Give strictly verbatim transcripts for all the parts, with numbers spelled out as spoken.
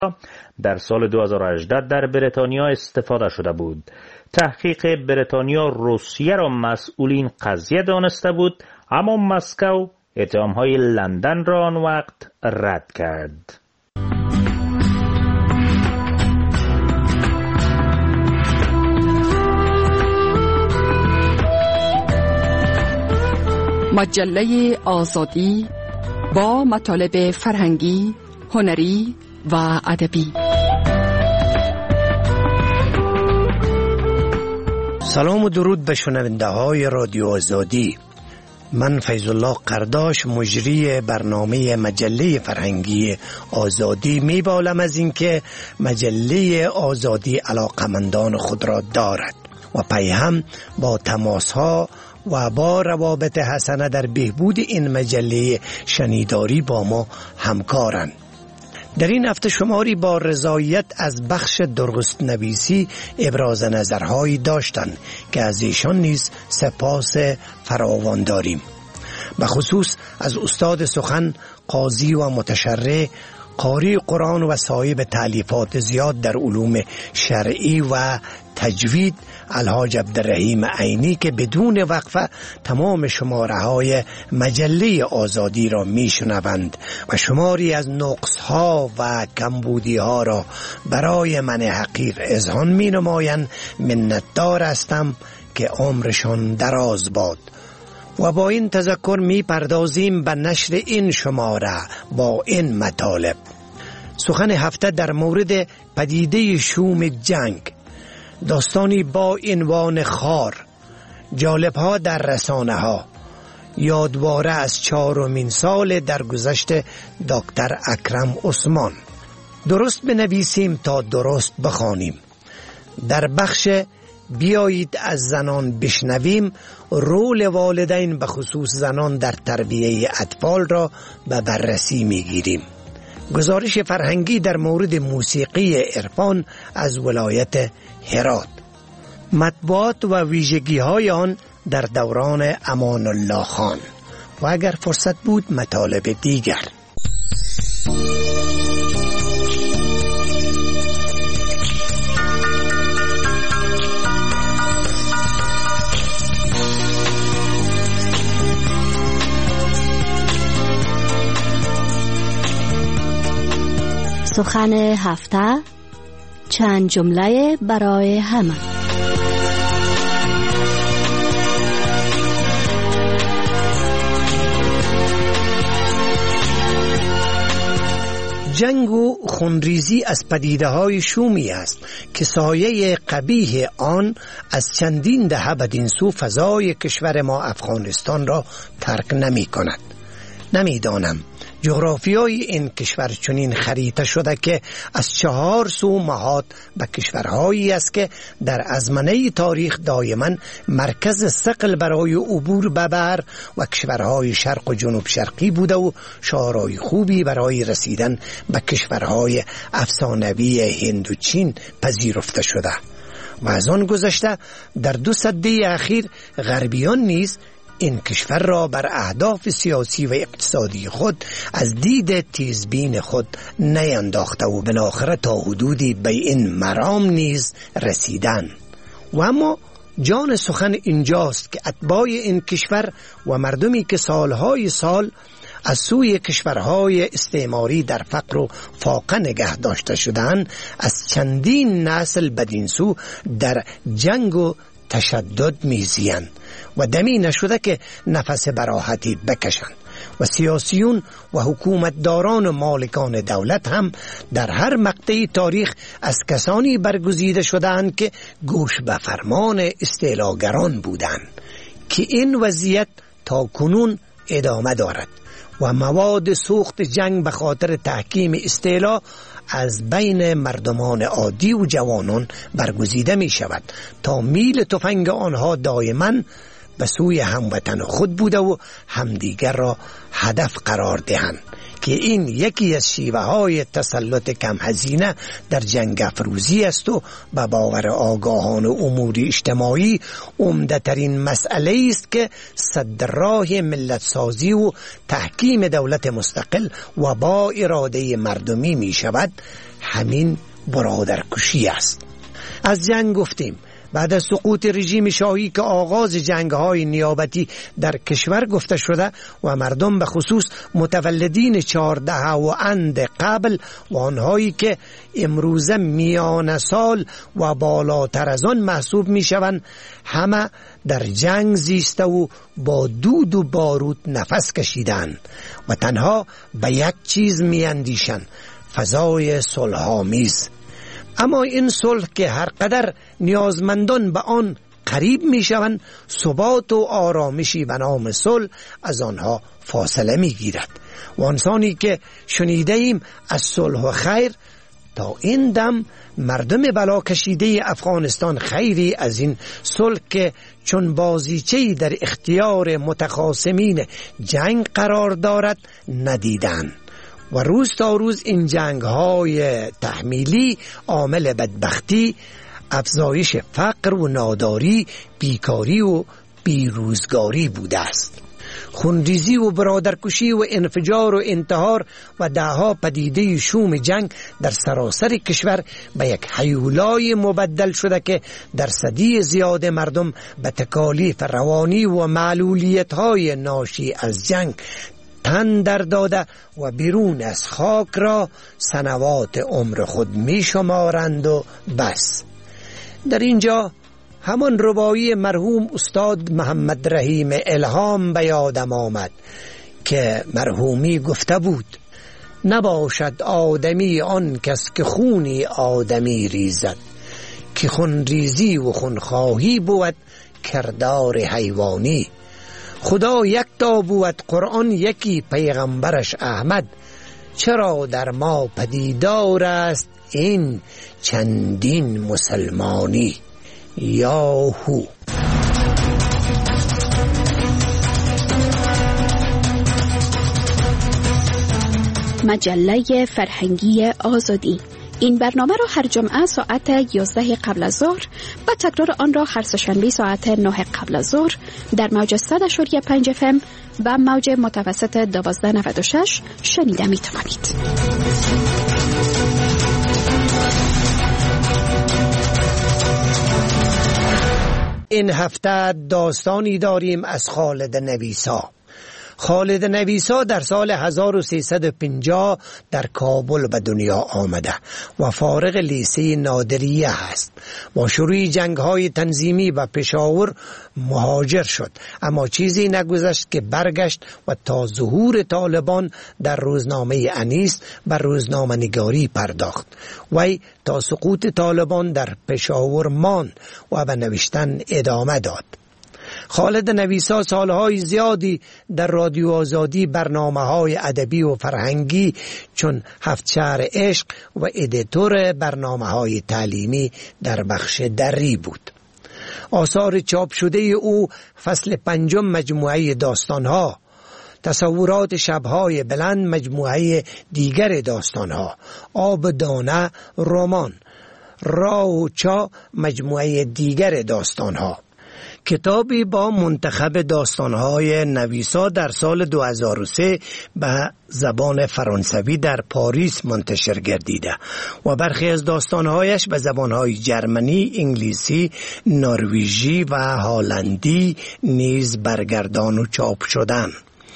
در سال دو هزار و هجده در بریتانیا استفاده شده بود. تحقیق بریتانیا روسیه را مسئول این قضیه دانسته بود، اما مسکو اتهام‌های لندن را آن وقت رد کرد. مجله آزادی با مطالب فرهنگی، هنری و ادبی. سلام و درود به شنونده های رادیو آزادی. من فیض الله قرداش، مجری برنامه مجله فرهنگی آزادی، میبالم از اینکه مجله آزادی علاقمندان خود را دارد و پیهم با تماس ها و با روابط حسنه در بهبود این مجله شنیداری با ما همکارند. در این هفته شماری با رضایت از بخش درست نویسی ابراز نظرهایی داشتند که از ایشان نیز سپاس فراوان داریم. به خصوص از استاد سخن، قاضی و متشرع، قاری قرآن و صاحب تالیفات زیاد در علوم شرعی و تجوید الحاج عبدالرحیم عینی که بدون وقفه تمام شماره های مجله آزادی را می شنوند و شماری از نقص ها و کمبودی ها را برای من حقیر اذعان می نمایند. منتدار هستم که عمرشان دراز باد. و با این تذکر می پردازیم به نشر این شماره با این مطالب. سخن هفته در مورد پدیده شوم جنگ، داستانی با عنوان خار، جالب ها در رسانه ها، یادواره از چهارمین سال درگذشت دکتر اکرم عثمان. درست بنویسیم تا درست بخوانیم. در بخش بیایید از زنان بشنویم، رول والدین به خصوص زنان در تربیه اطفال را به بررسی میگیریم. گزارش فرهنگی در مورد موسیقی عرفان از ولایت هرات، مطبوعات و ویژگی های آن در دوران امان الله خان و اگر فرصت بود مطالب دیگر. سخن هفته، چند جمله برای همه. جنگ و خونریزی از پدیده های شومی است که سایه قبیح آن از چندین دهه بدین سو فضای کشور ما افغانستان را ترک نمی کند. نمیدانم جغرافیای این کشور چنین خریطه شده که از چهار سو محاط به کشورهایی است که در ازمنه تاریخ دائما مرکز ثقل برای عبور به بر و کشورهای شرق و جنوب شرقی بوده و شاهراه خوبی برای رسیدن به کشورهای افسانوی هند و چین پذیرفته شده و از آن گذشته در دو سده اخیر غربیان نیز این کشور را بر اهداف سیاسی و اقتصادی خود از دید تیزبین خود نینداخته و بالاخره تا حدودی به این مرام نیز رسیدن. و اما جان سخن اینجاست که اتباع این کشور و مردمی که سالهای سال از سوی کشورهای استعماری در فقر و فاقه نگه داشته شدند، از چندین نسل بدین سو در جنگ و تشدد میزیند و دمی نشده که نفس براحتی بکشند و سیاسیون و حکومتداران و مالکان دولت هم در هر مقطع تاریخ از کسانی برگزیده شدند که گوش به فرمان استعلاگران بودند که این وضعیت تا کنون ادامه دارد و مواد سوخت جنگ به خاطر تحکیم استعلا از بین مردمان عادی و جوانان برگزیده می شود تا میل تفنگ آنها دائما به سوی هموطن خود بوده و همدیگر را هدف قرار دهند که این یکی از شیوه های تسلط کم هزینه در جنگ افروزی است و به باور آگاهان امور اجتماعی عمده ترین مسئله است که سد راه ملت سازی و تحکیم دولت مستقل و با اراده مردمی می شود همین برادرکشی است. از جنگ گفتیم. بعد از سقوط رژیم شاهی که آغاز جنگ‌های نیابتی در کشور گفته شده و مردم به خصوص متولدین چهارده و اند قبل و آنهایی که امروزه میان سال و بالاتر از آن محسوب میشوند همه در جنگ زیسته و با دود و بارود نفس کشیدند و تنها به یک چیز میاندیشند: فضای صلح‌آمیز. اما این صلح که هر قدر نیازمندان به آن قریب می شوند، ثبات و آرامشی به نام صلح از آنها فاصله می گیرد و انسانی که شنیده ایم از صلح و خیر، تا این دم مردم بلا کشیده افغانستان خیری از این صلح که چون بازیچه‌ای در اختیار متخاصمین جنگ قرار دارد ندیدند و روز تا روز این جنگ های تحمیلی عامل بدبختی، افزایش فقر و ناداری، بیکاری و بیروزگاری بوده است. خونریزی و برادرکشی و انفجار و انتحار و دهها پدیده شوم جنگ در سراسر کشور به یک هیولای مبدل شده که درصدی زیاد مردم به تکالیف روانی و معلولیت های ناشی از جنگ تن در داده و بیرون از خاک را سنوات عمر خود می شمارند و بس. در اینجا همان ربایی مرحوم استاد محمد رحیم الهام به یادم آمد که مرحومی گفته بود: نباشد آدمی آن کس که خونی آدمی ریزد، که خون ریزی و خونخواهی بود کردار حیوانی. خدا یک تا بود، قرآن یکی، پیغمبرش احمد. چرا در ما پدیدار است این چندین مسلمانی؟ یاهو. مجله فرهنگی آزادی. این برنامه را هر جمعه ساعت یازده قبل از ظهر و تکرار آن را هر سه‌شنبه ساعت نه قبل از ظهر در موج صد و پنج اف ام و موج متوسط دوازده نود و شش شنیده می توانید. این هفته داستانی داریم از خالد نویسا. خالد نویسا در سال هزار و سیصد و پنجاه در کابل به دنیا آمده و فارغ لیسه نادریه است. با شروع جنگ‌های تنظیمی و پشاور مهاجر شد، اما چیزی نگذشت که برگشت و تا ظهور طالبان در روزنامه انیس بر روزنامه نگاری پرداخت. وی تا سقوط طالبان در پشاور ماند و به نوشتن ادامه داد. خالد نویسا سالهای زیادی در رادیو آزادی برنامه‌های ادبی و فرهنگی چون هفت شهر عشق و ادیتور برنامه‌های تعلیمی در بخش دری بود. آثار چاپ شده او فصل پنجم مجموعه داستانها، تصورات شب‌های بلند مجموعه دیگر داستانها، آب دانه رمان، راه و چا مجموعه دیگر داستانها. کتابی با منتخب داستانهای نویسا در سال دو هزار و سه به زبان فرانسوی در پاریس منتشر گردیده و برخی از داستانهایش به زبانهای جرمنی، انگلیسی، نروژی و هلندی نیز برگردان و چاپ شدند.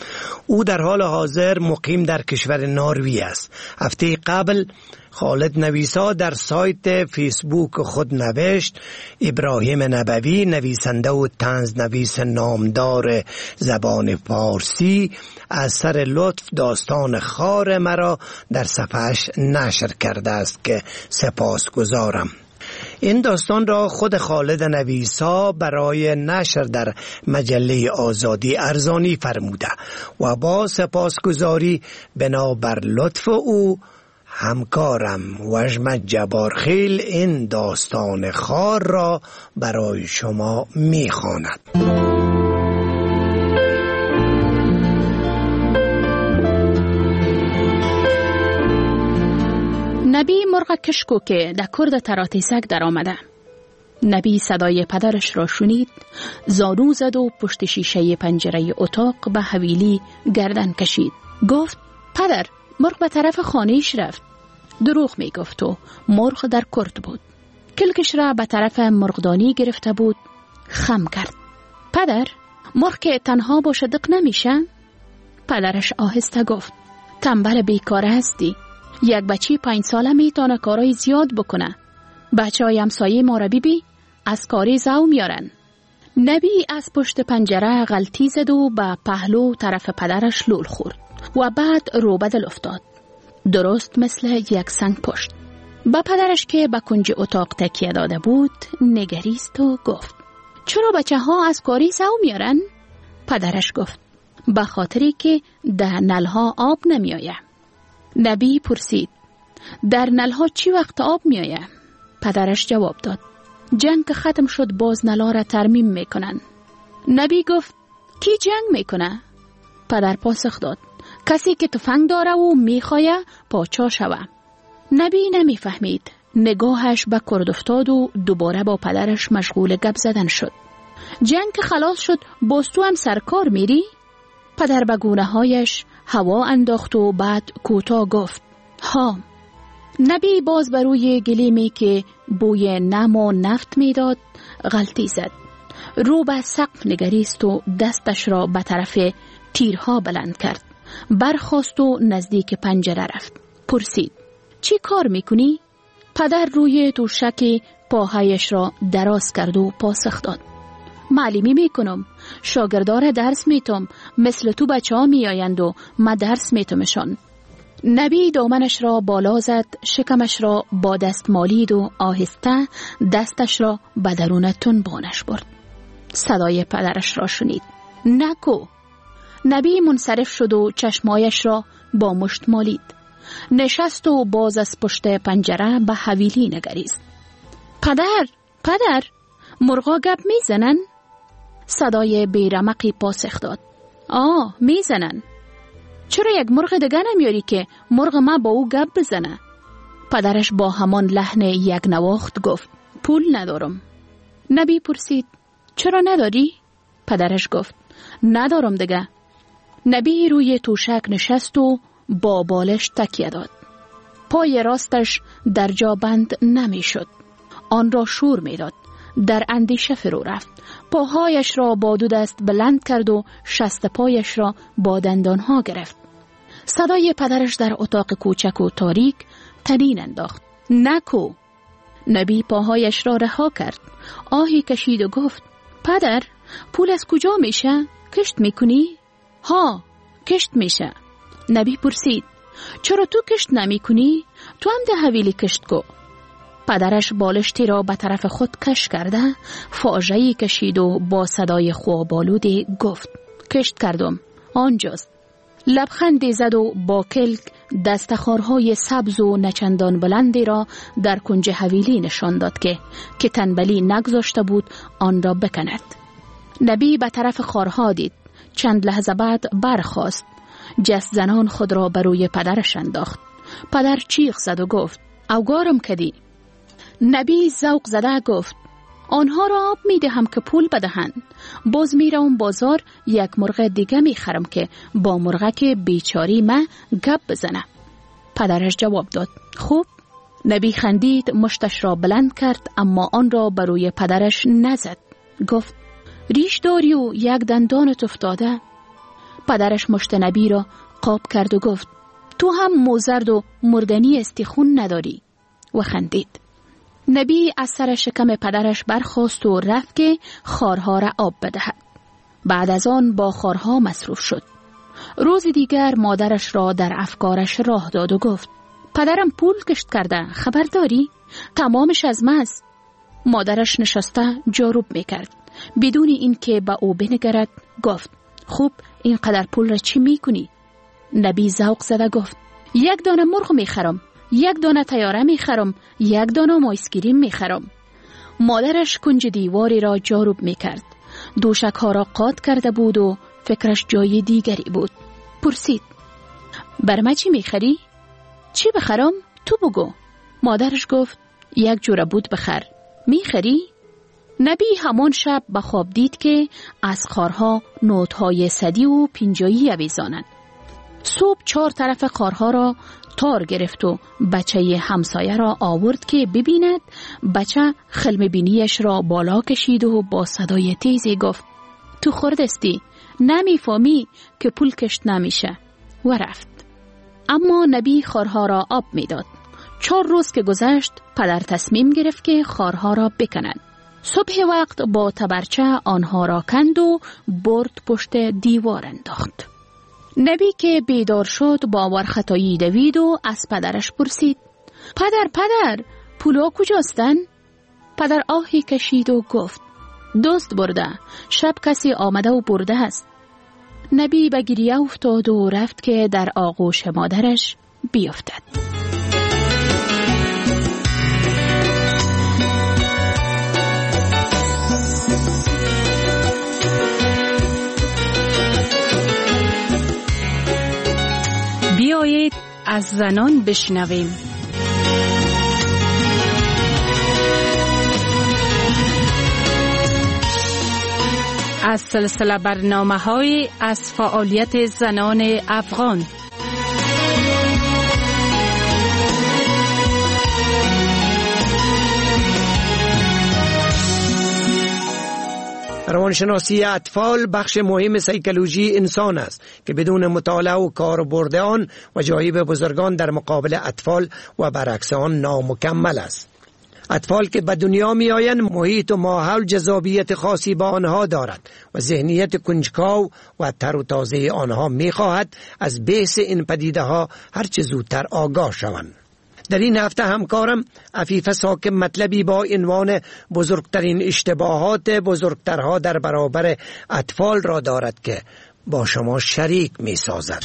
او در حال حاضر مقیم در کشور نروژ است. هفته قبل خالد نویسا در سایت فیسبوک خود نوشت: ابراهیم نبوی، نویسنده و طنز نویس نامدار زبان فارسی، از سر لطف داستان خار مرا در صفحش نشر کرده است که سپاسگزارم. این داستان را خود خالد نویسا برای نشر در مجله آزادی ارزانی فرموده و با سپاسگزاری بنابر لطف او همکارم وژمت جبارخیل این داستان خار را برای شما می‌خواند. نبی مرغ کشکوکه در کرد تراتیسک در آمده. نبی صدای پدرش را شنید، زانو زد و پشت شیشه پنجره اتاق به حویلی گردن کشید. گفت: پدر، مرغ به طرف خانه‌اش رفت. دروغ می گفت و مرغ در کرد بود. کلکش را به طرف مرغدانی گرفته بود. خم کرد. پدر، مرغ که تنها باشه دق نمیشه؟ پدرش آهسته گفت تنبل بیکار هستی. یک بچی پنج ساله میتونه کارای زیاد بکنه. بچه های همسایه ما را بیبی از کاری زو میارن. نبی از پشت پنجره غلطی زد و به پهلو طرف پدرش لول خورد و بعد رو بدل افتاد. درست مثل یک سنگ پشت. با پدرش که به کنج اتاق تکیه داده بود نگریست و گفت چرا بچه ها از کاری زو میارن؟ پدرش گفت به خاطری که در نلها آب نمیآید. نبی پرسید در نلها چی وقت آب میآید؟ پدرش جواب داد جنگ ختم شد باز نلا را ترمیم میکنن. نبی گفت کی جنگ میکنه؟ پدر پاسخ داد کسی که تفنگ داره و میخواه پاچا شوه. نبی نمیفهمید. نگاهش به کرد افتاد و دوباره با پدرش مشغول گپ زدن شد. جنگ که خلاص شد باز تو هم سرکار میری؟ پدر به گونه هایش هوا انداخت و بعد کوتاه گفت ها. نبی باز بروی گلیمی که بوی نم و نفت میداد غلطی زد. رو به سقف نگریست و دستش را به طرف تیرها بلند کرد. برخاست و نزدیک پنجره رفت. پرسید چی کار میکنی؟ پدر روی توشک پاهایش را دراز کرد و پاسخ داد معلمی میکنم. شاگردار درس میتم. مثل تو بچه ها میآیند و ما درس میتمشان. نبی دامنش را بالا زد، شکمش را با دست مالید و آهسته دستش را به درون تنبانش برد. صدای پدرش را شنید. نکو. نبی منصرف شد و چشمایش را با مشت مالید. نشست و باز از پشت پنجره به حویلی نگریست. پدر، پدر، مرغا گپ میزنن؟ صدای بیرمقی پاسخ داد. آه، میزنن. چرا یک مرغ دیگه نمیاری که مرغ ما با او گپ بزنه؟ پدرش با همان لحن یک نواخت گفت پول ندارم. نبی پرسید چرا نداری؟ پدرش گفت ندارم دیگه. نبی روی توشک نشست و با بالش تکیه داد. پای راستش در جا بند نمی شد. آن را شور می داد. در اندیشه فرو رفت. پاهایش را با دو دست بلند کرد و شست پایش را با دندانها گرفت. صدای پدرش در اتاق کوچک و تاریک تنین انداخت. نکو. نبی پاهایش را رها کرد. آهی کشید و گفت پدر، پول از کجا میشه؟ کشت میکنی؟ ها، کشت میشه. نبی پرسید چرا تو کشت نمی کنی؟ تو هم ده حویلی کشت کو. پدرش بالشتی را به طرف خود کش کرده فاجعه‌ای کشید و با صدای خوابالودی گفت کشت کردم، آنجاست. لبخندی زد و با کلک دستخوارهای سبز و نچندان بلندی را در کنج حویلی نشان داد که که تنبلی نگذاشته بود آن را بکند. نبی به طرف خارها دید. چند لحظه بعد برخاست. جست زنان خود را بر روی پدرش انداخت. پدر چیخ زد و گفت اوگارم کدی. نبی ذوق زده گفت آنها را آب می دهم که پول بدهند. باز می روم بازار یک مرغ دیگه می خرم که با مرغه که بیچاری من گپ بزنه. پدرش جواب داد خوب. نبی خندید، مشتش را بلند کرد اما آن را بر روی پدرش نزد. گفت ریش داری و یک دندانت افتاده. پدرش مشت نبی را قاب کرد و گفت تو هم موزرد و مردنی استخون نداری و خندید. نبی از سر شکم پدرش برخاست و رفت که خارها را آب بدهد. بعد از آن با خارها مصروف شد. روز دیگر مادرش را در افکارش راه داد و گفت پدرم پول کشت کرده، خبر داری؟ تمامش از ماست. مادرش نشسته جاروب میکرد. بدون اینکه به او بنگرد گفت خوب این قدر پول را چی میکنی؟ نبی ذوق زده گفت یک دانه مرغ میخرم، یک دانه تیاره میخرم، یک دانه مایسکریم میخرم. مادرش کنج دیواری را جاروب میکرد. دوشک ها را قاط کرده بود و فکرش جای دیگری بود. پرسید بر ما چی میخری؟ چی بخرم؟ تو بگو. مادرش گفت یک جوره بود بخر. میخری؟ نبی همان شب به خواب دید که از خارها نوتهای صدی و پنجایی آویزانند. صبح چهار طرف خارها را تار گرفت و بچه همسایه را آورد که ببیند. بچه خلم بینیش را بالا کشید و با صدای تیزی گفت تو خردستی، نمیفهمی که پول کشت نمیشه، و رفت. اما نبی خارها را آب میداد. چهار روز که گذشت پدر تصمیم گرفت که خارها را بکند. صبح وقت با تبرچه آنها را کند و برد پشت دیوار انداخت. نبی که بیدار شد باور خطایی دوید و از پدرش پرسید پدر پدر پولا کجاستن؟ پدر آهی کشید و گفت دوست برده، شب کسی آمده و برده است. نبی به گریه افتاد و رفت که در آغوش مادرش بیفتد. بیایید از زنان بشنویم. از سلسله برنامه‌های از فعالیت زنان افغان. روانشناسی اطفال بخش مهم سیکولوژی انسان است که بدون مطالعه و کاربرد آن وجایب بزرگان در مقابل اطفال و برعکس آن نامکمل است. اطفال که به دنیا می آیند محیط و ماحول جذابیت خاصی با آنها دارد و ذهنیت کنجکاو و تر و تازه آنها می خواهد از بیس این پدیده ها هرچه زودتر آگاه شوند. در این هفته همکارم عفیفه ساکم مطلبی با عنوان بزرگترین اشتباهات بزرگترها در برابر اطفال را دارد که با شما شریک می سازد.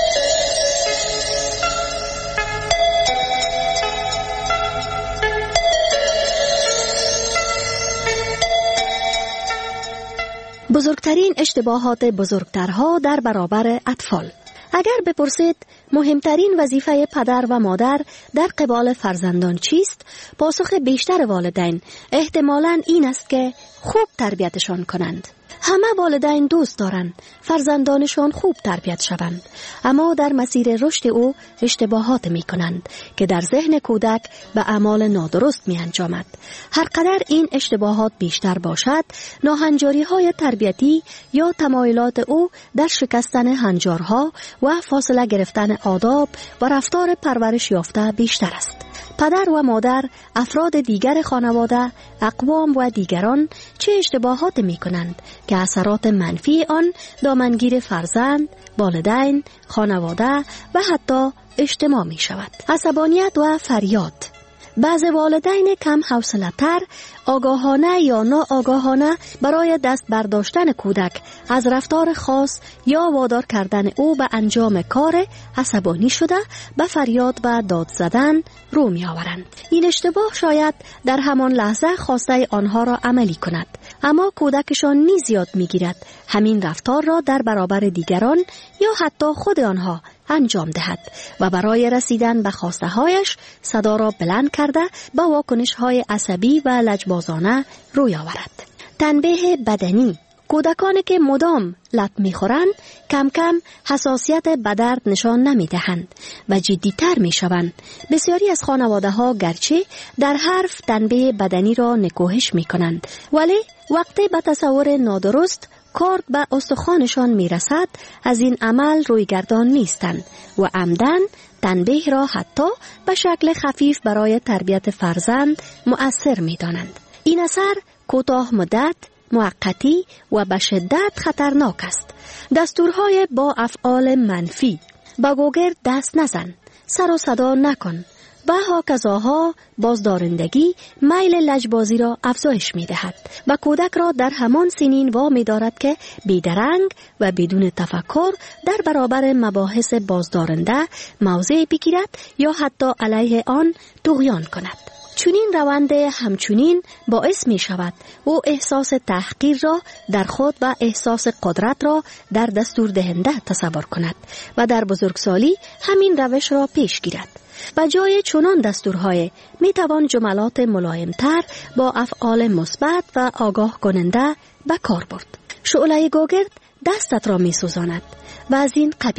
بزرگترین اشتباهات بزرگترها در برابر اطفال. اگر بپرسید مهمترین وظیفه پدر و مادر در قبال فرزندان چیست؟ پاسخ بیشتر والدین احتمالاً این است که خوب تربیتشان کنند. همه والدین دوست دارند فرزندانشان خوب تربیت شوند، اما در مسیر رشد او اشتباهات می کنند که در ذهن کودک به اعمال نادرست می انجامد. هر قدر این اشتباهات بیشتر باشد، ناهنجاری های تربیتی یا تمایلات او در شکستن هنجارها و فاصله گرفتن آداب و رفتار پرورش یافته بیشتر است. پدر و مادر، افراد دیگر خانواده، اقوام و دیگران چه اشتباهات می کنند که اثرات منفی آن دامنگیر فرزند، والدین، خانواده و حتی اجتماع می شود. عصبانیت و فریاد. بعض والدین کم حوصله‌تر آگاهانه یا ناآگاهانه برای دست برداشتن کودک از رفتار خاص یا وادار کردن او به انجام کار عصبانی شده به فریاد و داد زدن رو می آورند. این اشتباه شاید در همان لحظه خواسته آنها را عملی کند، اما کودکشان نیز یاد می گیرد همین رفتار را در برابر دیگران یا حتی خود آنها انجام دهد و برای رسیدن به خواسته هایش صدا را بلند کرده به واکنش های عصبی و لجبازانه روی آورد. تنبیه بدنی. کودکانی که مدام لط می‌خورند کم کم حساسیت به درد نشان نمی‌دهند و جدی‌تر می‌شوند. بسیاری از خانواده‌ها گرچه در حرف تنبیه بدنی را نکوهش می‌کنند، ولی وقتی به تصور نادرست کارد به استخوانشان میرسد از این عمل رویگردان نیستند و عمدن تنبیه را حتی به شکل خفیف برای تربیت فرزند مؤثر می‌دانند. این اثر کوتاه مدت، موقتی و به شدت خطرناک است. دستورهای با افعال منفی: با گوگرد دست نزن، سر و صدا نکن و هاکذاها بازدارندگی میل لجبازی را افزایش می دهد و کودک را در همان سنین وامی دارد که بیدرنگ و بدون تفکر در برابر مباحث بازدارنده موضع بگیرد یا حتی علیه آن طغیان کند. چنین روند همچنین باعث می شود او احساس تحقیر را در خود و احساس قدرت را در دستور دهنده تصور کند و در بزرگسالی همین روش را پیش گیرد. به جای چنان دستورهای می توان جملات ملایمتر با افعال مثبت و آگاه کننده به کار برد. شعله گوگرد دستت را می سوزاند و از این قبیل.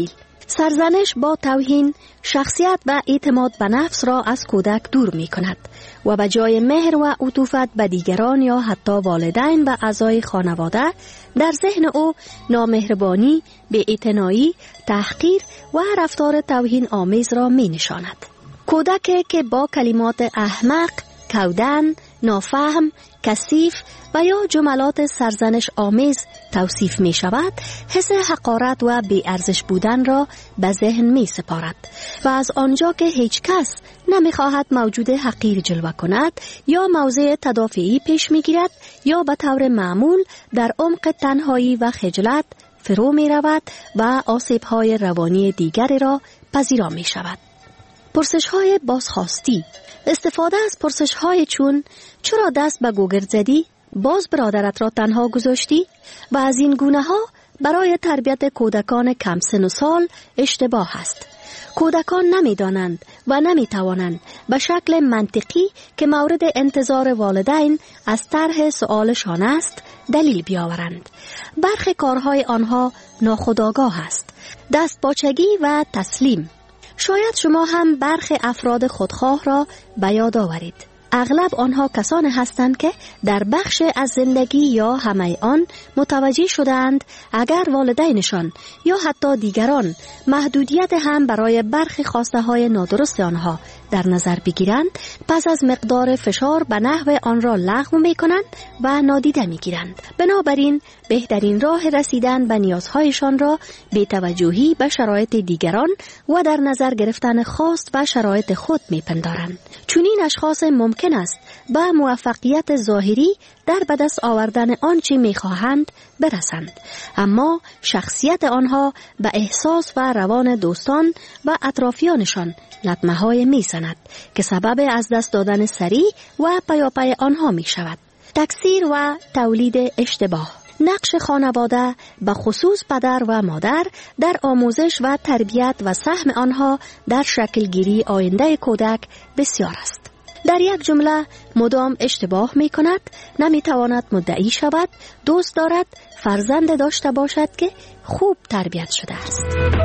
سرزنش با توهین شخصیت و اعتماد به نفس را از کودک دور می کند و به جای مهر و عطوفت به دیگران یا حتی والدین و اعضای خانواده در ذهن او نامهربانی، بی‌اعتنایی، تحقیر و رفتار توهین آمیز را می نشاند. کودکی که با کلمات احمق، کودن، نافهم، کثیف و یا جملات سرزنش آمیز توصیف می شود، حس حقارت و بی‌ارزش بودن را به ذهن می سپارد و از آنجا که هیچ کس نمی خواهد موجود حقیر جلوه کند یا موضع تدافعی پیش می گیرد یا به طور معمول در عمق تنهایی و خجلت فرو می رود و آسیب های روانی دیگری را پذیرا می شود. پرسش های بازخواستی، استفاده از پرسش های چون چرا دست به گوگل زدی؟ باز برادرت را تنها گذاشتی؟ و از این گونه ها برای تربیت کودکان کم سن و سال اشتباه است. کودکان نمی دانند و نمی توانند به شکل منطقی که مورد انتظار والدین از طرح سؤالشان است دلیل بیاورند. برخی کارهای آنها ناخودآگاه است. دست باچگی و تسلیم. شاید شما هم برخی افراد خودخواه را به یاد آورید. اغلب آنها کسانی هستند که در بخش از زندگی یا همه آن متوجه شدند اگر والدینشان یا حتی دیگران محدودیت هم برای برخی خواسته های نادرست آنها در نظر بگیرند، پس از مقدار فشار به نحو آن را لغو می کنند و نادیده می گیرند. بنابراین بهترین راه رسیدن به نیازهایشان را بی توجهی به شرایط دیگران و در نظر گرفتن خواست و شرایط خود می پندارند. چون این اشخاص ممکن است به موفقیت ظاهری در به دست آوردن آنچه می خواهند برسند، اما شخصیت آنها به احساس و روان دوستان و اطرافیانشان لطمه های می زند که سبب از دست دادن سریع و پیاپی آنها می شود. تکثیر و تولید اشتباه. نقش خانواده به خصوص پدر و مادر در آموزش و تربیت و سهم آنها در شکلگیری آینده کودک بسیار است. در یک جمله مدام اشتباه می کند، نمی تواند مدعی شود، دوست دارد فرزند داشته باشد که خوب تربیت شده است.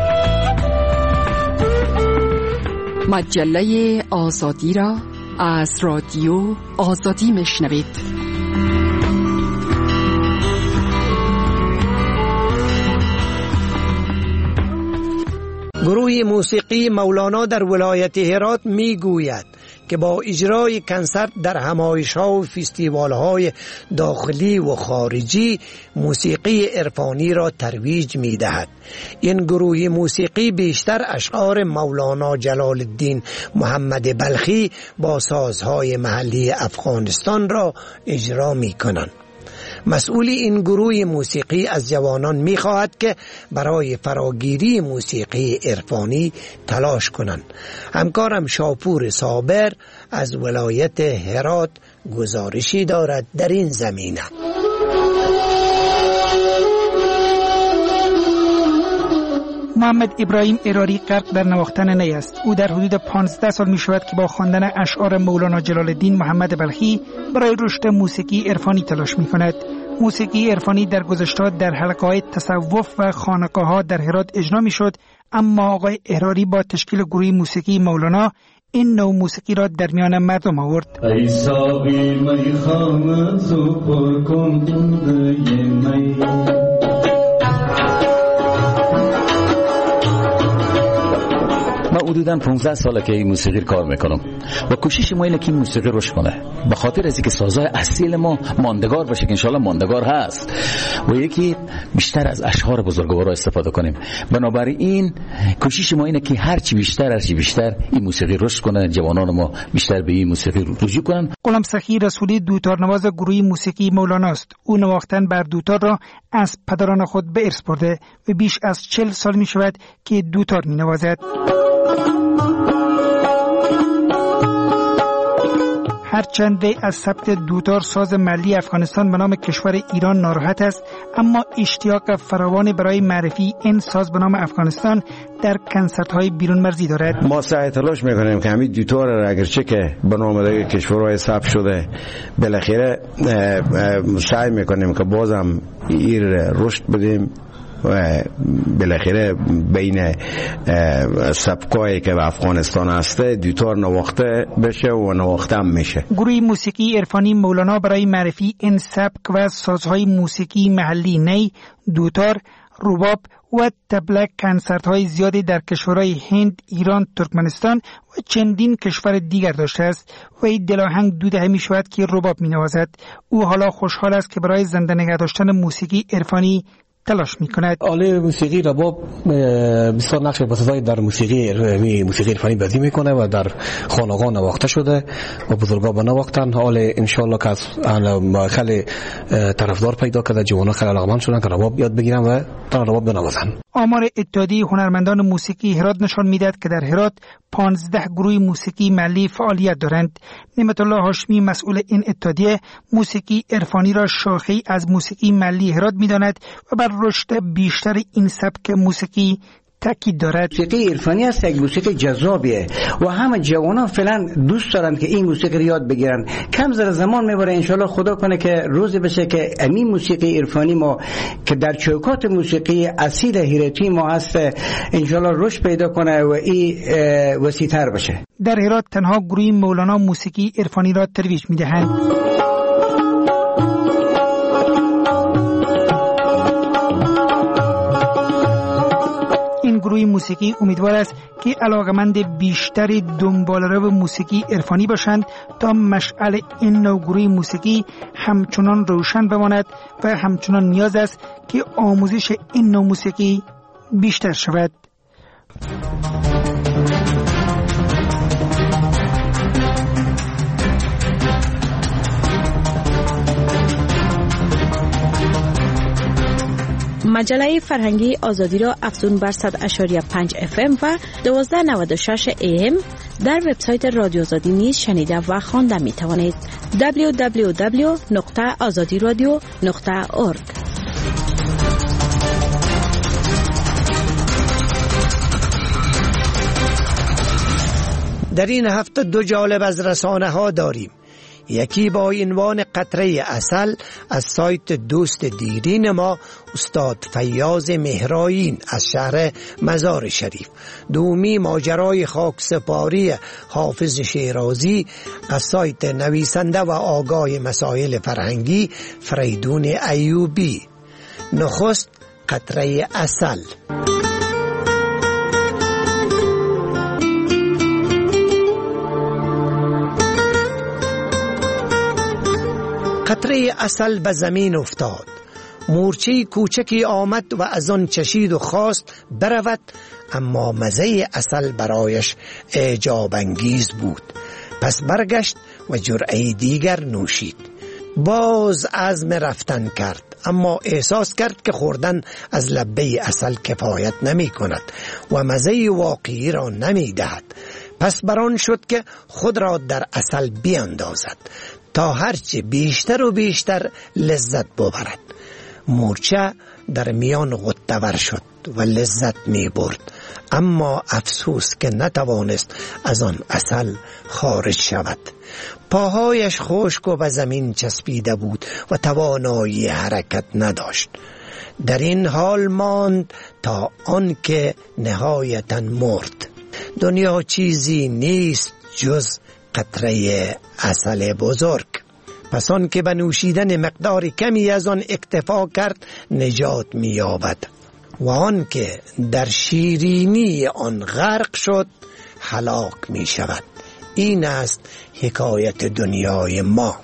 مجله آزادی را از رادیو آزادی میشنوید. گروه موسیقی مولانا در ولایت هرات می گوید که با اجرای کنسرت در همایش‌ها و فستیوال‌های داخلی و خارجی موسیقی عرفانی را ترویج می‌دهد. این گروه موسیقی بیشتر اشعار مولانا جلال الدین محمد بلخی با سازهای محلی افغانستان را اجرا می‌کنند. مسئول این گروه موسیقی از جوانان می‌خواهد که برای فراگیری موسیقی عرفانی تلاش کنند. همکارم شاپور صابر از ولایت هرات گزارشی دارد در این زمینه. محمد ابراهیم اراری غرق در نواختن نی است. او در حدود پانزده سال می شود که با خواندن اشعار مولانا جلال الدین محمد بلخی برای رشد موسیقی عرفانی تلاش می کند. موسیقی عرفانی در گذشته در حلقه‌های تصوف و خانقاه‌ها در هرات اجرا می شد، اما آقای اراری با تشکیل گروه موسیقی مولانا این نوع موسیقی را در میان مردم آورد. ای ساقی می خانه زو پر کن دوده می. من حدوداً پانزده ساله که این موسیقی کار میکنم و کوشش ما اینه که این موسیقی رشد کنه، به خاطر از اینکه سازهای اصیل ما ماندگار باشه که انشالله ماندگار هست و یکی بیشتر از اشعار بزرگوارا استفاده کنیم. بنابراین کوشش ما اینه که هرچی بیشتر هرچی بیشتر این موسیقی رشد کنه، جوانان ما بیشتر به این موسیقی رجوع کنن. غلام سخی رسولی دوتار نواز گروه موسیقی مولانا است. او نواختن بر دوتار را از پدران خود به ارث برده و بیش از چهل سال می شود که دوتار می نوازد. هرچند از ثبت دوتار ساز ملی افغانستان به نام کشور ایران ناراحت است، اما اشتیاق فراوان برای معرفی این ساز به نام افغانستان در کنسرت‌های بیرون مرزی دارد. ما سعی تلاش میکنیم که همین دوتار را اگرچه که به نام دیگه کشورهای ثبت شده بالاخره سعی میکنیم که بازم این رشد بدیم و بالاخره بین سبکایی که به افغانستان هسته دوتار نواخته بشه و نواخته هم میشه. گروه موسیقی عرفانی مولانا برای معرفی این سبک و سازهای موسیقی محلی نی، دوتار، رباب و تبلک کنسرت های زیادی در کشورهای هند، ایران، ترکمنستان و چندین کشور دیگر داشته است و این دلاهنگ دو دهه می شود که رباب می نوازد. او حالا خوشحال است که برای زنده نگه داشتن موسیقی عرفانی تلاش می کند. آله موسیقی رباب بسیار نقش بسیاری در موسیقی موسیقی عرفانی بازی میکنه و در خانقاه نواخته شده و بزرگا به نواختن. حالا ان شاء الله که خیلی طرفدار پیدا کرده، جوانا خیلی علاقمند شدن که رباب یاد بگیرن و تا رباب بنوازن. آمار اتحادیه هنرمندان موسیقی هرات نشان میدهد که در هرات پانزده گروه موسیقی محلی فعالیت دارند. نعمت الله هاشمی مسئول این اتحادیه موسیقی عرفانی را شاخه‌ای از موسیقی محلی هرات می‌داند و بر رشد بیشتر این سبک موسیقی تاکید دارد. موسیقی عرفانی است، یک موسیقی جذابیه و همه جوانان فعلا دوست دارن که این موسیقی رو یاد بگیرن. کم زر زمان میبره، انشالله خدا کنه که روزی بشه که این موسیقی عرفانی ما که در چوکات موسیقی اصیل هراتی ما هست انشالله رشد پیدا کنه و این وسیع‌تر بشه. در هرات تنها گروه مولانا موسیقی عرفانی را ترویج میدهند. گروه موسیقی امیدوار است که علاقمند بیشتری دنباله‌رو موسیقی عرفانی باشند تا مشعل این نوع گروه موسیقی همچنان روشن بماند و همچنان نیاز است که آموزش این نوع موسیقی بیشتر شود. مجله فرهنگی آزادی را افزون بر صد اشاری پنج اف ام و دوازده نود و شش ای ام در وبسایت رادیو آزادی نیز شنیده و خوانده می توانید. دبلیو دبلیو دبلیو نقطه آزادی رادیو نقطه اورگ. در این هفته دو جالب از رسانه ها داریم. یکی با عنوان قطره عسل از سایت دوست دیرین ما استاد فیاض مهرائین از شهر مزار شریف. دومی ماجرای خاکسپاری حافظ شیرازی از سایت نویسنده و آگاه مسائل فرهنگی فریدون ایوبی. نخست قطره عسل. قطره عسل به زمین افتاد. مورچه کوچکی آمد و از آن چشید و خواست برود، اما مزه عسل برایش اعجاب انگیز بود. پس برگشت و جرعه دیگر نوشید. باز عزم رفتن کرد، اما احساس کرد که خوردن از لبه عسل کفایت نمی کند و مزه واقعی را نمی دهد. پس بران شد که خود را در عسل بیاندازد تا هرچه بیشتر و بیشتر لذت ببرد. مورچه در میان غطه‌ور شد و لذت می برد، اما افسوس که نتوانست از آن عسل خارج شود. پاهایش خشک و به زمین چسبیده بود و توانایی حرکت نداشت. در این حال ماند تا آنکه نهایتاً مرد. دنیا چیزی نیست جز قطره عسل بزرگ. پس آن که به نوشیدن مقدار کمی از آن اکتفا کرد نجات می‌یابد و آن که در شیرینی آن غرق شد هلاک می شود. این است حکایت دنیای ما.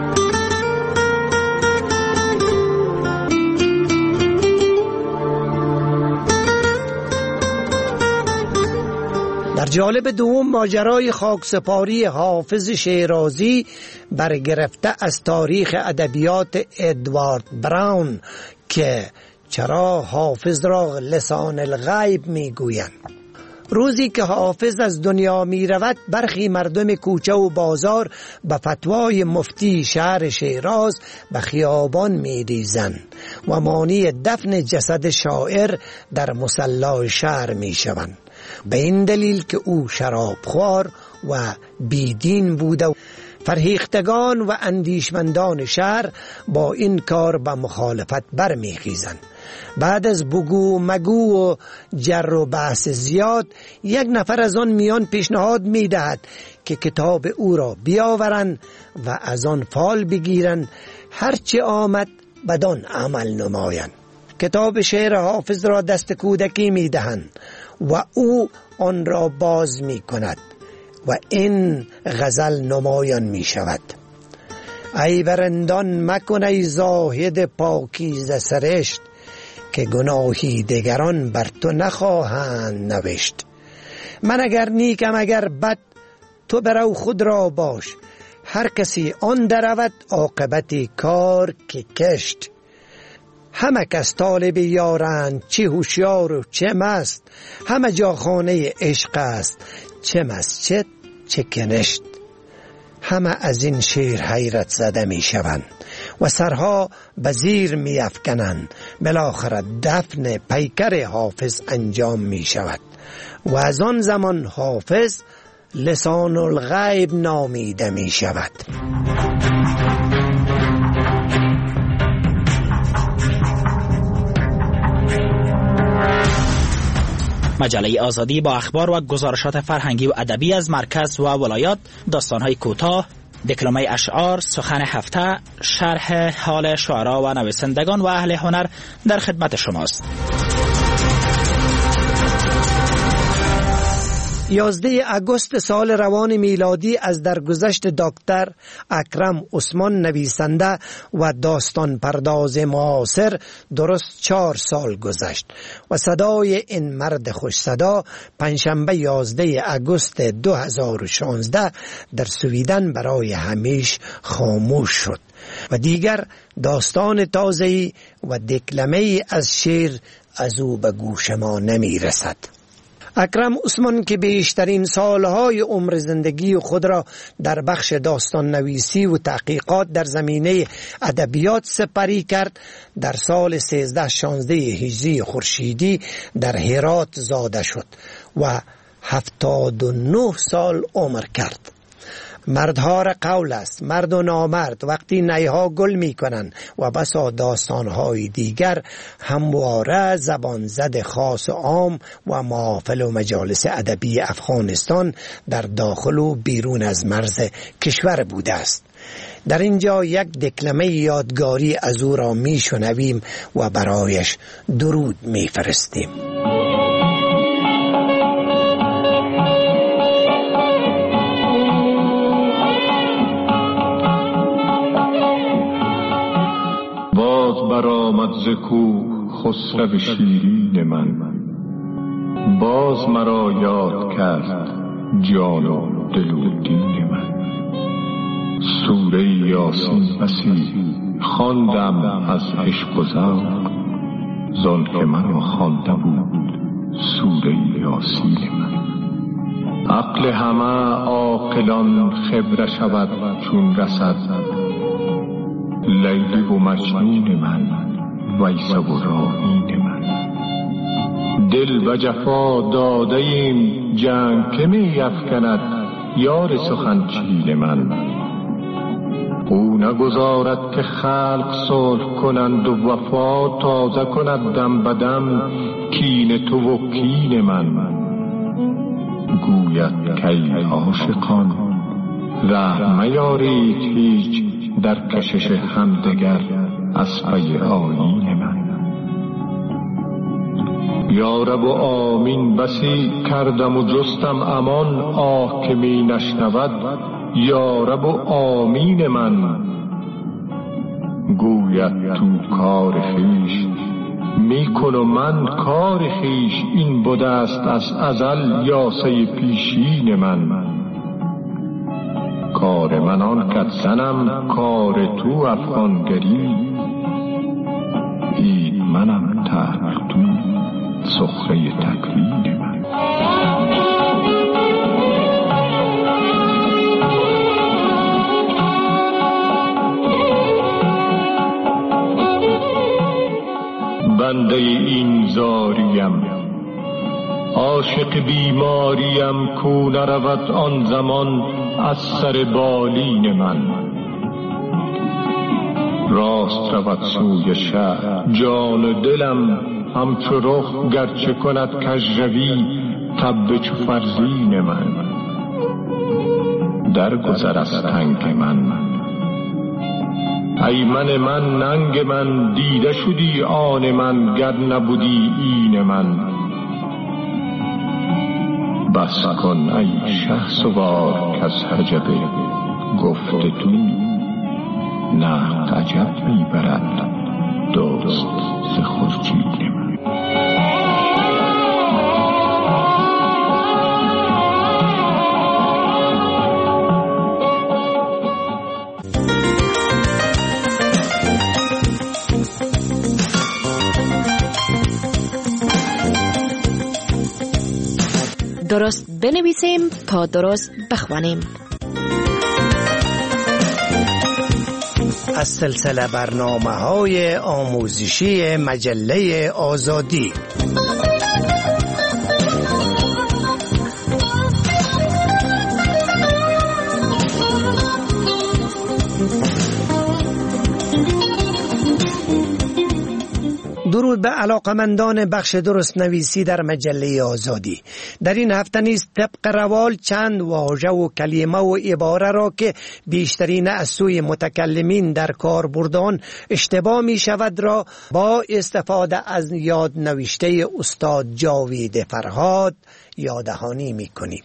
در جالب دوم ماجرای خاکسپاری حافظ شیرازی برگرفته از تاریخ ادبیات ادوارد براون که چرا حافظ را لسان الغیب میگویند. روزی که حافظ از دنیا می رود برخی مردم کوچه و بازار به فتوای مفتی شهر شیراز به خیابان می ریزند و مانی دفن جسد شاعر در مصلی شهر می شوند، به این دلیل که او شرابخوار و بیدین بوده. فرهیختگان و اندیشمندان شهر با این کار به مخالفت برمیخیزند بعد از بگو مگو و جر و بحث زیاد یک نفر از آن میان پیشنهاد میدهد که کتاب او را بیاورند و از آن فال بگیرند، هرچه آمد بدان عمل نمایند. کتاب شعر حافظ را دست کودکی میدهند و او آن را باز می کند و این غزل نمایان می شود: ای برندان مکن ای زاهد پاکیزه سرشت، که گناهی دگران بر تو نخواهند نوشت. من اگر نیکم اگر بد، تو برو خود را باش، هر کسی آن درود عاقبت کار که کشت. همه کس طالب یارند، چه هوشیار و چه مست، همه جا خانه عشق است، چه مسجد چه کنشت. همه از این شعر حیرت زده می شوند و سرها به زیر می افکنند. بالاخره دفن پیکر حافظ انجام می شود و از آن زمان حافظ لسان الغیب نامیده می شود. مجله آزادی با اخبار و گزارشات فرهنگی و ادبی از مرکز و ولایات، داستان‌های کوتاه، دکلمه اشعار، سخن هفته، شرح حال شعرا و نویسندگان و اهل هنر در خدمت شماست. یازده اگست سال روان میلادی از درگذشت دکتر اکرم عثمان نویسنده و داستان پرداز معاصر درست چهار سال گذشت و صدای این مرد خوش صدا پنجشنبه یازده اگست دو هزار و شانزده در سویدن برای همیشه خاموش شد و دیگر داستان تازه‌ای و دکلمه‌ای از شعر از او به گوش ما نمی رسد. اکرم عثمان که بیشترین سالهای عمر زندگی خود را در بخش داستان نویسی و تحقیقات در زمینه ادبیات سپری کرد، در سال سیزده شانزده هجری خورشیدی در هرات زاده شد و هفتاد و نه سال عمر کرد. مردها را قول است، مرد و نامرد، وقتی نیها گل می کنند و بسا داستانهای دیگر همواره زبان زد خاص و عام و محافل و مجالس ادبی افغانستان در داخل و بیرون از مرز کشور بوده است. در اینجا یک دکلمه یادگاری از او را می شنویم و برایش درود می فرستیم. برآمد ز کوه خسرو شیرین من، باز مرا یاد کرد جان و دل و دین من. سوره یاسین بسی خواندم از عشق و ذوق، زان که مرا خوانده بود سوره یاسین من. عقل همه عاقلان خبره شود چون رسد، لیلی و مجنون من ویس و راهین من. دل و جفا داده ایم جنگ که می افکند یار سخن چیل من. او نگذارد که خلق صلح کنند و وفا تازه کند دم بدم کین تو و کین من. گوید کی عاشقان رحم میارید هیچ، در کشش همدگر از پی آیین من. یا رب و آمین بسی کردم و جستم امان، آه که می نشنود یا رب و آمین من. گوید تو کار خیش می کن و من کار خیش، این بوده است از ازل یاسه پیشین من. کار من آن کت زنم کار تو افغانگری، اید منم تحق تو سخره تکوین من. بنده این زاریم عاشق بیماریم، کو نرود آن زمان از سر بالین من. راست رود سوی شهر. جان و دلم همچو رخ گرچه کند کژروی، تب چو فرزین من در گذر از تنگ من. ای من من ننگ من، دیده شدی آن من، گر نبودی این من. بس کن ای شهسوار کز حجب گفت تو، نقد عجب میبرد دوست ز خورشید من. درست بنویسیم تا درست بخوانیم. از سلسله برنامه‌های آموزشی مجله آزادی. درود به علاقمندان بخش درست نویسی در مجله آزادی. در این هفته نیز طبق روال چند واژه و کلمه و عباره را که بیشترین از سوی متکلمین در کار بردان اشتباه می شود را با استفاده از یاد نوشته استاد جاوید فرهاد یاددهانی می کنیم.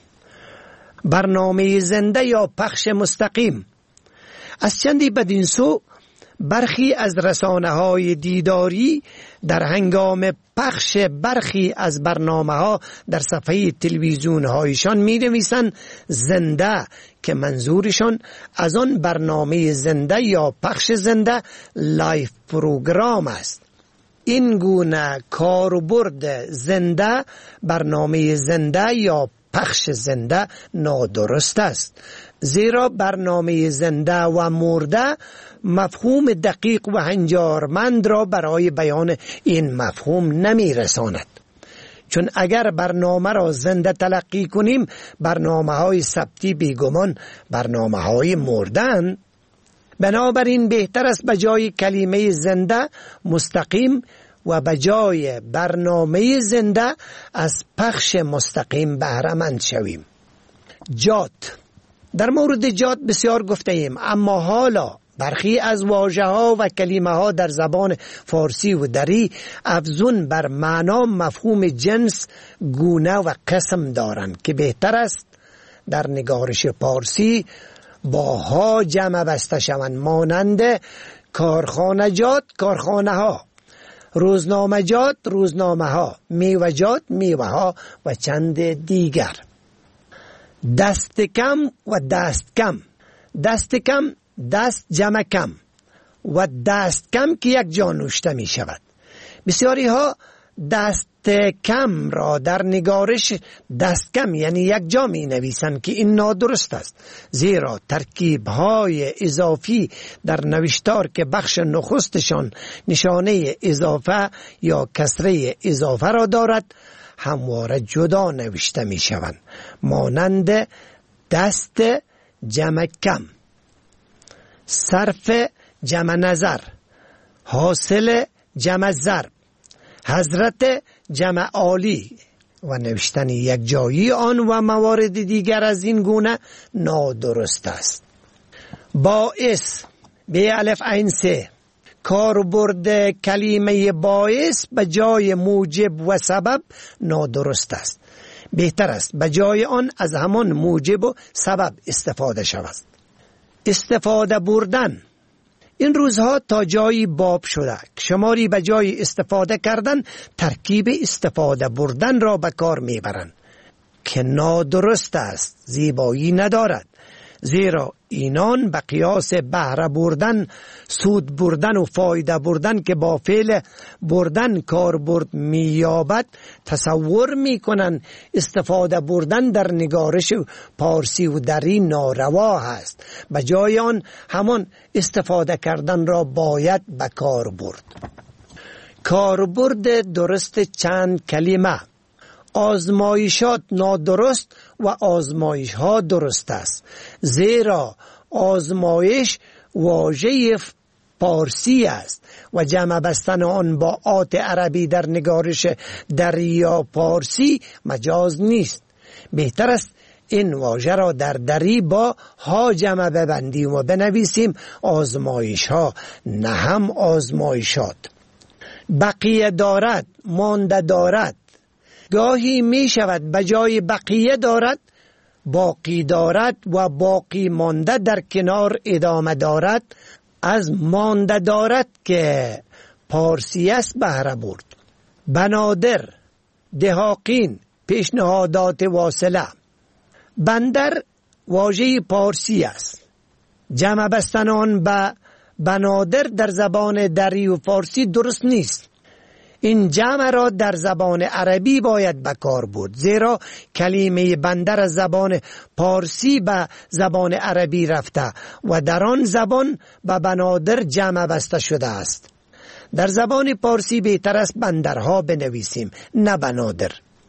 برنامه زنده یا پخش مستقیم. از چندی بدین سو برخی از رسانه‌های دیداری در هنگام پخش برخی از برنامه‌ها در صفحه تلویزیون‌هایشان می‌نویسند زنده، که منظورشان از آن برنامه زنده یا پخش زنده لایف پروگرام است. این گونه کاربرد زنده، برنامه زنده یا پخش زنده نادرست است، زیرا برنامه زنده و مرده مفهوم دقیق و هنجارمند را برای بیان این مفهوم نمی رساند. چون اگر برنامه را زنده تلقی کنیم، برنامه های ثبتی بیگمان برنامه های مردن. بنابراین بهتر است به جای کلمه زنده مستقیم و به جای برنامه زنده از پخش مستقیم بهره مند شویم. جات. در مورد جات بسیار گفته ایم، اما حالا برخی از واژه ها و کلمه ها در زبان فارسی و دری افزون بر معنا مفهوم جنس، گونه و قسم دارند که بهتر است در نگارش پارسی با ها جمع بسته شوند، مانند کارخانجات کارخانه ها، روزنامجات روزنامه ها، میوه‌جات میوه ها و چند دیگر. دست کم و دست کم. دست کم دست جمع کم و دست کم که یک جا نوشته می شود. بسیاری ها دست کم را در نگارش دست کم یعنی یک جا می نویسند که این نادرست است، زیرا ترکیب های اضافی در نوشتار که بخش نخستشان نشانه اضافه یا کسره اضافه را دارد همواره جدا نوشته می شوند، مانند دست جمع کم، صرف جمع نظر، حاصل جمع ضرب، حضرت جمع عالی و نوشتن یک جایی آن و موارد دیگر از این گونه نادرست است. باعث به الف عین سه. کاربرد کلمه باعث به جای موجب و سبب نادرست است. بهتر است به جای آن از همان موجب و سبب استفاده شود. استفاده بردن. این روزها تا جایی باب شده که شماری به جای استفاده کردن ترکیب استفاده بردن را به کار میبرند که نادرست است، زیبایی ندارد، زیرا اینان به قیاس بهره بردن، سود بردن و فایده بردن که با فعل بردن کاربرد می‌یابد تصور می‌کنند استفاده بردن در نگارش پارسی و دری ناروا است. به جای آن همان استفاده کردن را باید به کار برد. کاربرد درست چند کلمه. آزمایشات نادرست و آزمایش ها درست است، زیرا آزمایش واژه پارسی است و جمع بستن آن با آت عربی در نگارش دریا پارسی مجاز نیست. بهتر است این واژه را در دری با ها جمع ببندیم و بنویسیم آزمایش ها، نه هم آزمایشات. بقیه دارد، مانده دارد. گاهی می شود بجای بقیه دارد باقی دارد و باقی مانده در کنار ادامه دارد از مانده دارد که پارسی است بهره برد. بنادر، دهاقین، پیشنهادات واصله. بندر واژه پارسی است. جمع بستن آن به بنادر در زبان دری و فارسی درست نیست. این جمع را در زبان عربی باید به کار برد، زیرا کلمه بندر از زبان پارسی به زبان عربی رفته و در آن زبان به بنادر جمع بسته شده است. در زبان پارسی بهتر است بندرها بنویسیم، نه بنادر.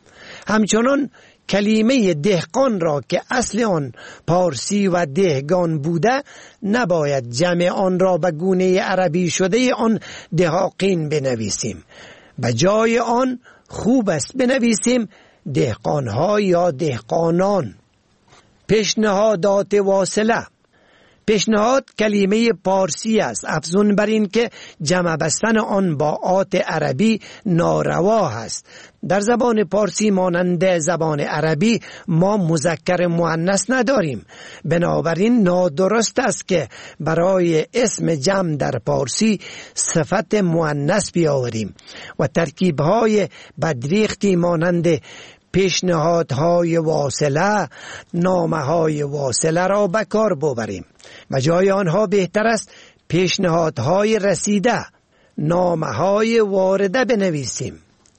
همچنان کلمه دهقان را که اصل آن پارسی و دهگان بوده نباید جمع آن را به گونه عربی شده آن دهاقین بنویسیم. به جای آن خوب است بنویسیم دهقانها یا دهقانان. پیشنهادات واصله. پیشنهاد کلمه پارسی است، افزون بر این که جمع بستن آن با آت عربی ناروا است. در زبان پارسی مانند زبان عربی ما مذکر مؤنث نداریم، بنابراین نادرست است که برای اسم جمع در پارسی صفت مؤنث بیاوریم و ترکیب‌های بدریختی مانند پیشنهادهای واصله، نامه‌های واصله را به کار ببریم. و جای آنها بهتر است پیشنهادهای رسیده، نامه‌های وارده بنویسیم.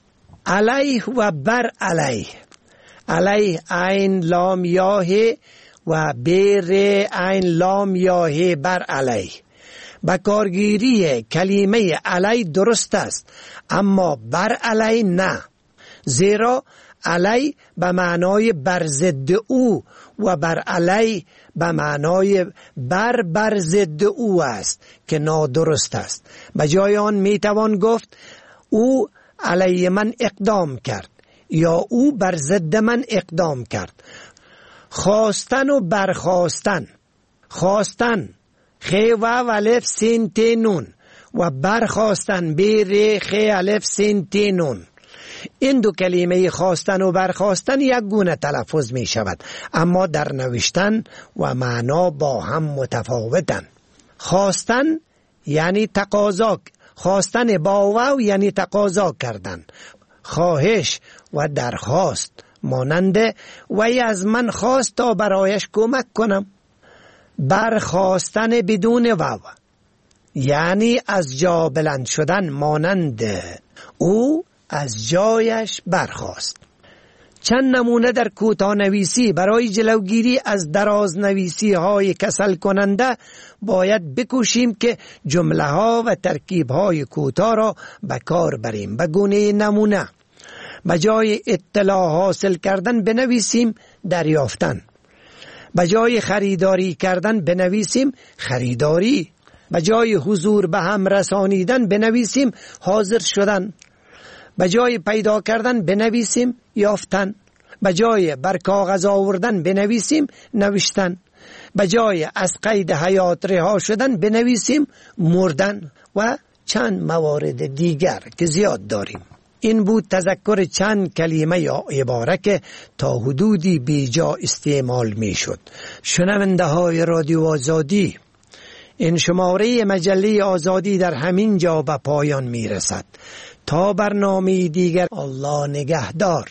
علیه و بر علیه. علیه عین لام یاه و بر عین لام یاه بر علیه. با کارگیری کلمه علیه درست است، اما بر علیه نه، زیرا علی به معنای بر ضد او و بر علی به معنای بر بر ضد او است که نادرست است. به جای آن می توان گفت او علی من اقدام کرد یا او بر ضد من اقدام کرد. خواستن و برخواستن. خواستن خی و الف سین ت نون و برخواستن بر خی الف سین ت نون. این دو کلمه خواستن و برخواستن یک گونه تلفظ می شود، اما در نوشتن و معنا با هم متفاوتن. خواستن یعنی تقاضا، خواستن با واو یعنی تقاضا کردن. خواهش و درخواست مانند وی از من خواست تا برایش کمک کنم. برخواستن بدون واو یعنی از جا بلند شدن مانند او از جایش برخاست. چند نمونه در کوتاه نویسی برای جلوگیری از دراز نویسی های کسل کننده باید بکوشیم که جمله ها و ترکیب های کوتاه را به کار بریم. به گونه نمونه به جای اطلاع حاصل کردن بنویسیم دریافتن. به جای خریداری کردن بنویسیم خریداری. به جای حضور به هم رسانیدن بنویسیم حاضر شدن. به جای پیدا کردن بنویسیم یافتن. به جای بر کاغذ آوردن بنویسیم نوشتن. به جای از قید حیات رها شدن بنویسیم مردن و چند موارد دیگر که زیاد داریم. این بود تذکر چند کلمه یا عباره که تا حدودی بیجا استعمال می شد. شنونده های رادیو آزادی، این شماره مجله آزادی در همین جا به پایان می رسد. تا برنامه دیگر، الله نگهدار.